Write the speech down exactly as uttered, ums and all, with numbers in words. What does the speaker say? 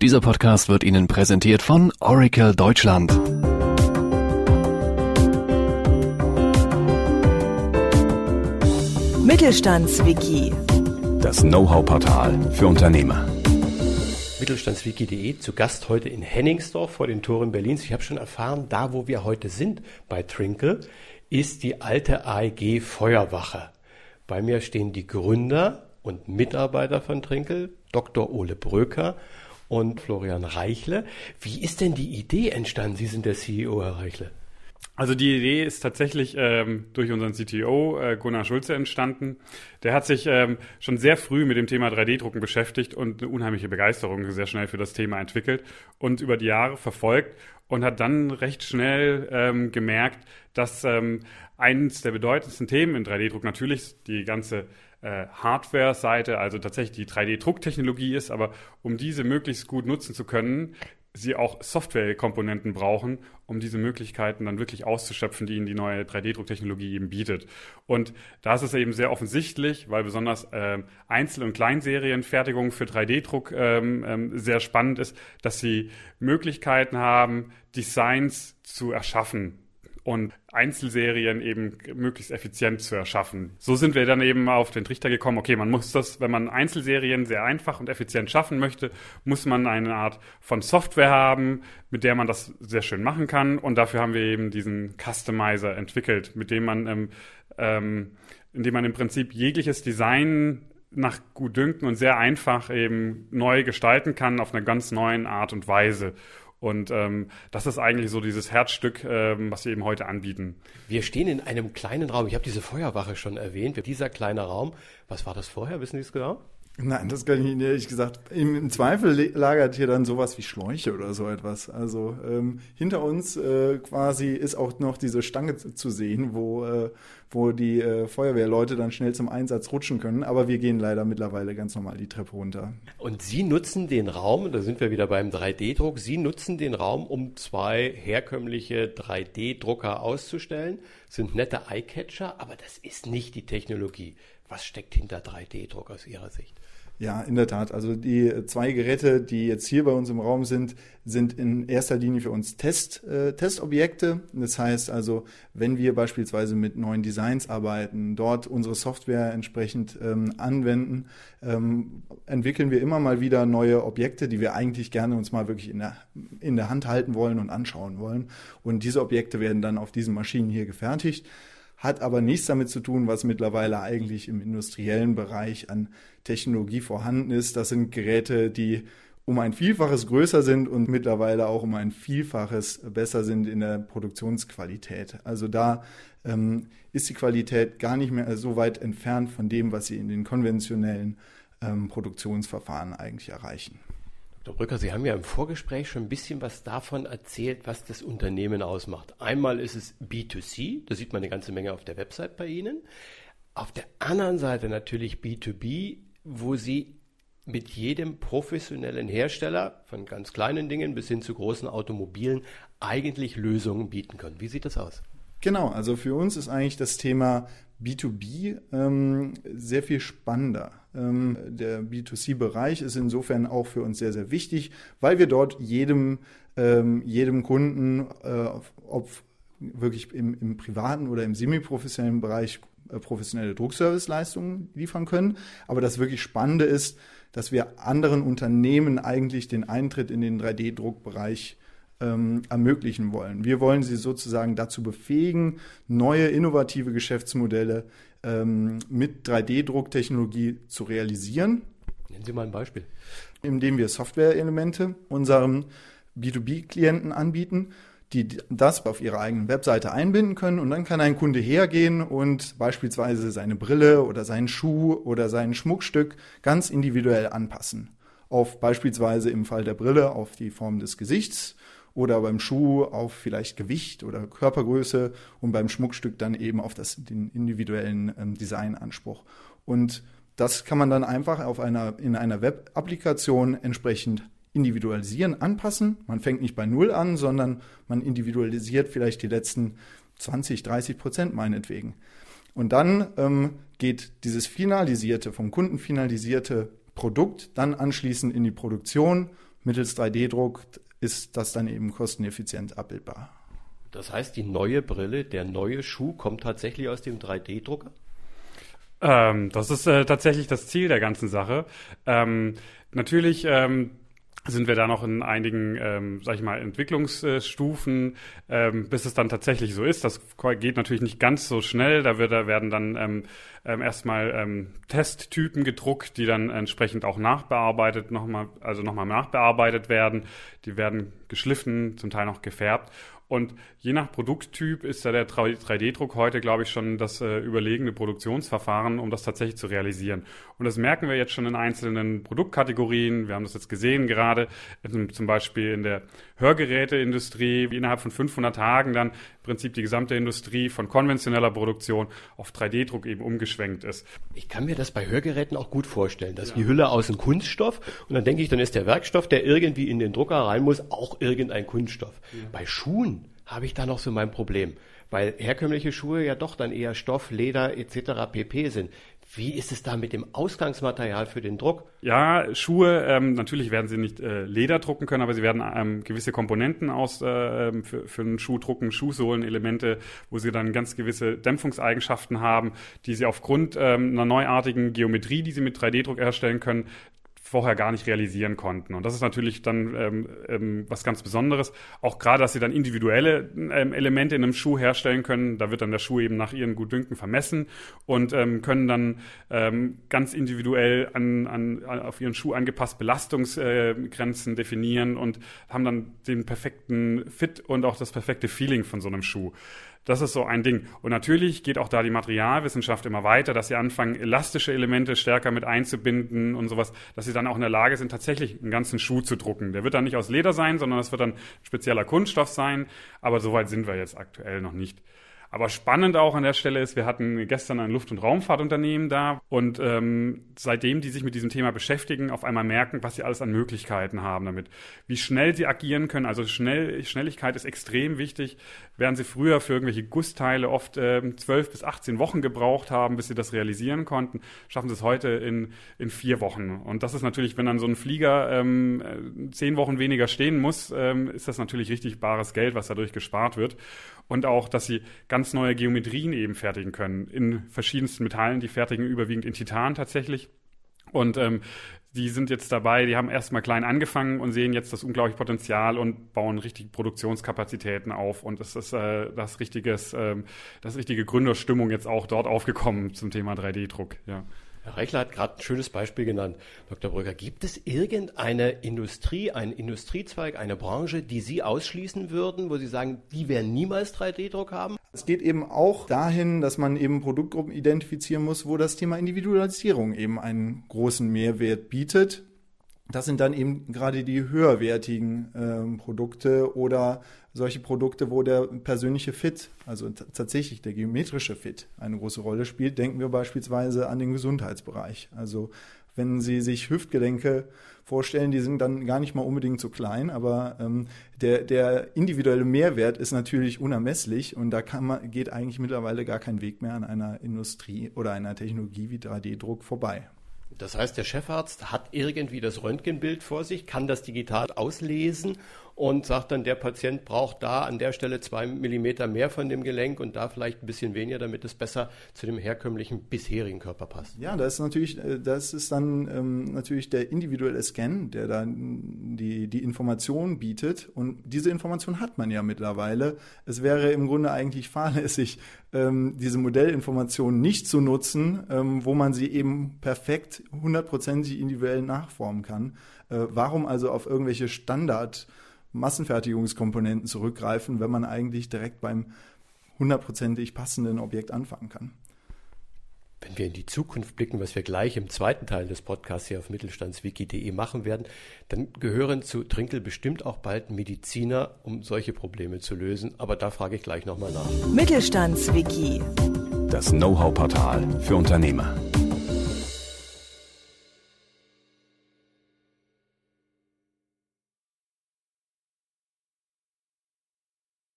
Dieser Podcast wird Ihnen präsentiert von Oracle Deutschland. Mittelstandswiki. Das Know-how-Portal für Unternehmer. Mittelstandswiki punkt de, zu Gast heute in Hennigsdorf vor den Toren Berlins. Ich habe schon erfahren, da wo wir heute sind bei Trinkel, ist die alte A E G Feuerwache. Bei mir stehen die Gründer und Mitarbeiter von Trinkel, Doktor Ole Bröker und Florian Reichle. Wie ist denn die Idee entstanden? Sie sind der C E O, Herr Reichle. Also die Idee ist tatsächlich ähm, durch unseren C T O äh, Gunnar Schulze entstanden. Der hat sich ähm, schon sehr früh mit dem Thema drei D-Drucken beschäftigt und eine unheimliche Begeisterung sehr schnell für das Thema entwickelt und über die Jahre verfolgt und hat dann recht schnell ähm, gemerkt, dass ähm, eines der bedeutendsten Themen in drei D-Druck natürlich die ganze äh, Hardware-Seite, also tatsächlich die drei D-Drucktechnologie ist, aber um diese möglichst gut nutzen zu können, sie auch Softwarekomponenten brauchen, um diese Möglichkeiten dann wirklich auszuschöpfen, die ihnen die neue drei D-Drucktechnologie eben bietet. Und da ist es eben sehr offensichtlich, weil besonders ähm, Einzel- und Kleinserienfertigung für drei D-Druck ähm, ähm, sehr spannend ist, dass sie Möglichkeiten haben, Designs zu erschaffen und Einzelserien eben möglichst effizient zu erschaffen. So sind wir dann eben auf den Trichter gekommen, okay, man muss das, wenn man Einzelserien sehr einfach und effizient schaffen möchte, muss man eine Art von Software haben, mit der man das sehr schön machen kann. Und dafür haben wir eben diesen Customizer entwickelt, mit dem man, ähm, ähm, in dem man im Prinzip jegliches Design nach Gutdünken und sehr einfach eben neu gestalten kann auf einer ganz neuen Art und Weise. Und ähm, das ist eigentlich so dieses Herzstück, ähm, was wir eben heute anbieten. Wir stehen in einem kleinen Raum. Ich habe diese Feuerwache schon erwähnt. Dieser kleine Raum, was war das vorher? Wissen Sie es genau? Nein, das kann ich Ihnen ehrlich gesagt. Im, im Zweifel lagert hier dann sowas wie Schläuche oder so etwas. Also ähm, hinter uns äh, quasi ist auch noch diese Stange zu sehen, wo, äh, wo die äh, Feuerwehrleute dann schnell zum Einsatz rutschen können. Aber wir gehen leider mittlerweile ganz normal die Treppe runter. Und Sie nutzen den Raum, da sind wir wieder beim drei D-Druck, Sie nutzen den Raum, um zwei herkömmliche drei D-Drucker auszustellen. Das sind nette Eyecatcher, aber das ist nicht die Technologie. Was steckt hinter drei D-Druck aus Ihrer Sicht? Ja, in der Tat. Also die zwei Geräte, die jetzt hier bei uns im Raum sind, sind in erster Linie für uns Test, äh, Testobjekte. Das heißt also, wenn wir beispielsweise mit neuen Designs arbeiten, dort unsere Software entsprechend ähm, anwenden, ähm, entwickeln wir immer mal wieder neue Objekte, die wir eigentlich gerne uns mal wirklich in der, in der Hand halten wollen und anschauen wollen. Und diese Objekte werden dann auf diesen Maschinen hier gefertigt. Hat aber nichts damit zu tun, was mittlerweile eigentlich im industriellen Bereich an Technologie vorhanden ist. Das sind Geräte, die um ein Vielfaches größer sind und mittlerweile auch um ein Vielfaches besser sind in der Produktionsqualität. Also da ähm, ist die Qualität gar nicht mehr so weit entfernt von dem, was Sie in den konventionellen ähm, Produktionsverfahren eigentlich erreichen. Doktor Bröker, Sie haben ja im Vorgespräch schon ein bisschen was davon erzählt, was das Unternehmen ausmacht. Einmal ist es B zwei C, da sieht man eine ganze Menge auf der Website bei Ihnen. Auf der anderen Seite natürlich B zwei B, wo Sie mit jedem professionellen Hersteller, von ganz kleinen Dingen bis hin zu großen Automobilen, eigentlich Lösungen bieten können. Wie sieht das aus? Genau, also für uns ist eigentlich das Thema B zwei B ähm, sehr viel spannender. Ähm, der B zwei C-Bereich ist insofern auch für uns sehr, sehr wichtig, weil wir dort jedem, ähm, jedem Kunden, äh, ob wirklich im, im privaten oder im semi-professionellen Bereich, äh, professionelle Druckserviceleistungen liefern können. Aber das wirklich Spannende ist, dass wir anderen Unternehmen eigentlich den Eintritt in den drei D-Druckbereich Ähm, ermöglichen wollen. Wir wollen sie sozusagen dazu befähigen, neue innovative Geschäftsmodelle ähm, mit drei D-Drucktechnologie zu realisieren. Nennen Sie mal ein Beispiel. Indem wir Software-Elemente unseren B zwei B-Klienten anbieten, die das auf ihre eigene Webseite einbinden können, und dann kann ein Kunde hergehen und beispielsweise seine Brille oder seinen Schuh oder sein Schmuckstück ganz individuell anpassen. Auf beispielsweise im Fall der Brille auf die Form des Gesichts oder beim Schuh auf vielleicht Gewicht oder Körpergröße und beim Schmuckstück dann eben auf das, den individuellen ähm, Designanspruch. Und das kann man dann einfach auf einer, in einer Web-Applikation entsprechend individualisieren, anpassen. Man fängt nicht bei Null an, sondern man individualisiert vielleicht die letzten zwanzig, dreißig Prozent meinetwegen. Und dann ähm, geht dieses finalisierte, vom Kunden finalisierte Produkt dann anschließend in die Produktion, mittels drei D Druck ist das dann eben kosteneffizient abbildbar. Das heißt, die neue Brille, der neue Schuh kommt tatsächlich aus dem drei D Drucker? Ähm, das ist äh, tatsächlich das Ziel der ganzen Sache. Ähm, natürlich ähm, sind wir da noch in einigen, ähm, sag ich mal, Entwicklungsstufen, ähm, bis es dann tatsächlich so ist. Das geht natürlich nicht ganz so schnell. Da, wird, da werden dann ähm, ähm, erstmal ähm, Testtypen gedruckt, die dann entsprechend auch nachbearbeitet, nochmal, also nochmal nachbearbeitet werden. Die werden geschliffen, zum Teil noch gefärbt. Und je nach Produkttyp ist ja der drei D Druck heute, glaube ich, schon das äh, überlegene Produktionsverfahren, um das tatsächlich zu realisieren. Und das merken wir jetzt schon in einzelnen Produktkategorien. Wir haben das jetzt gesehen gerade, zum Beispiel in der Hörgeräteindustrie, wie innerhalb von fünfhundert Tagen dann im Prinzip die gesamte Industrie von konventioneller Produktion auf drei D Druck eben umgeschwenkt ist. Ich kann mir das bei Hörgeräten auch gut vorstellen, dass ja. die Hülle aus einem Kunststoff und dann denke ich, dann ist der Werkstoff, der irgendwie in den Drucker rein muss, auch irgendein Kunststoff. Ja. Bei Schuhen habe ich da noch so mein Problem, weil herkömmliche Schuhe ja doch dann eher Stoff, Leder et cetera pp. Sind. Wie ist es da mit dem Ausgangsmaterial für den Druck? Ja, Schuhe, ähm, natürlich werden sie nicht äh, Leder drucken können, aber sie werden ähm, gewisse Komponenten aus äh, für, für einen Schuh drucken, Schuhsohlenelemente, wo sie dann ganz gewisse Dämpfungseigenschaften haben, die sie aufgrund ähm, einer neuartigen Geometrie, die sie mit drei D Druck herstellen können, vorher gar nicht realisieren konnten. Und das ist natürlich dann ähm, ähm, was ganz Besonderes. Auch gerade, dass sie dann individuelle ähm, Elemente in einem Schuh herstellen können. Da wird dann der Schuh eben nach ihren Gutdünken vermessen und ähm, können dann ähm, ganz individuell an, an, auf ihren Schuh angepasst Belastungsgrenzen äh, definieren und haben dann den perfekten Fit und auch das perfekte Feeling von so einem Schuh. Das ist so ein Ding. Und natürlich geht auch da die Materialwissenschaft immer weiter, dass sie anfangen, elastische Elemente stärker mit einzubinden und sowas, dass sie dann auch in der Lage sind, tatsächlich einen ganzen Schuh zu drucken. Der wird dann nicht aus Leder sein, sondern das wird dann spezieller Kunststoff sein. Aber so weit sind wir jetzt aktuell noch nicht. Aber spannend auch an der Stelle ist, wir hatten gestern ein Luft- und Raumfahrtunternehmen da und ähm, seitdem die sich mit diesem Thema beschäftigen, auf einmal merken, was sie alles an Möglichkeiten haben damit. Wie schnell sie agieren können, also schnell, Schnelligkeit ist extrem wichtig. Während sie früher für irgendwelche Gussteile oft ähm, zwölf bis achtzehn Wochen gebraucht haben, bis sie das realisieren konnten, schaffen sie es heute in, in vier Wochen. Und das ist natürlich, wenn dann so ein Flieger ähm, zehn Wochen weniger stehen muss, ähm, ist das natürlich richtig bares Geld, was dadurch gespart wird. Und auch, dass sie ganz neue Geometrien eben fertigen können in verschiedensten Metallen. Die fertigen überwiegend in Titan tatsächlich. Und ähm, die sind jetzt dabei, die haben erstmal klein angefangen und sehen jetzt das unglaubliche Potenzial und bauen richtig Produktionskapazitäten auf. Und es ist äh, das, richtiges, äh, das richtige Gründerstimmung jetzt auch dort aufgekommen zum Thema drei D Druck. Ja. Herr Reichler hat gerade ein schönes Beispiel genannt. Doktor Brügger, gibt es irgendeine Industrie, einen Industriezweig, eine Branche, die Sie ausschließen würden, wo Sie sagen, die werden niemals drei D Druck haben? Es geht eben auch dahin, dass man eben Produktgruppen identifizieren muss, wo das Thema Individualisierung eben einen großen Mehrwert bietet. Das sind dann eben gerade die höherwertigen äh, Produkte oder solche Produkte, wo der persönliche Fit, also t- tatsächlich der geometrische Fit, eine große Rolle spielt. Denken wir beispielsweise an den Gesundheitsbereich. Also wenn Sie sich Hüftgelenke vorstellen, die sind dann gar nicht mal unbedingt so klein, aber ähm, der, der individuelle Mehrwert ist natürlich unermesslich und da kann man, geht eigentlich mittlerweile gar kein Weg mehr an einer Industrie oder einer Technologie wie drei D Druck vorbei. Das heißt, der Chefarzt hat irgendwie das Röntgenbild vor sich, kann das digital auslesen und sagt dann, der Patient braucht da an der Stelle zwei Millimeter mehr von dem Gelenk und da vielleicht ein bisschen weniger, damit es besser zu dem herkömmlichen bisherigen Körper passt. Ja, das ist natürlich, das ist dann ähm, natürlich der individuelle Scan, der dann die, die Information bietet und diese Information hat man ja mittlerweile. Es wäre im Grunde eigentlich fahrlässig, ähm, diese Modellinformationen nicht zu nutzen, ähm, wo man sie eben perfekt hundertprozentig individuell nachformen kann. Äh, warum also auf irgendwelche Standard Massenfertigungskomponenten zurückgreifen, wenn man eigentlich direkt beim hundertprozentig passenden Objekt anfangen kann? Wenn wir in die Zukunft blicken, was wir gleich im zweiten Teil des Podcasts hier auf mittelstandswiki punkt de machen werden, dann gehören zu Trinkel bestimmt auch bald Mediziner, um solche Probleme zu lösen. Aber da frage ich gleich nochmal nach. Mittelstandswiki. Das Know-how-Portal für Unternehmer.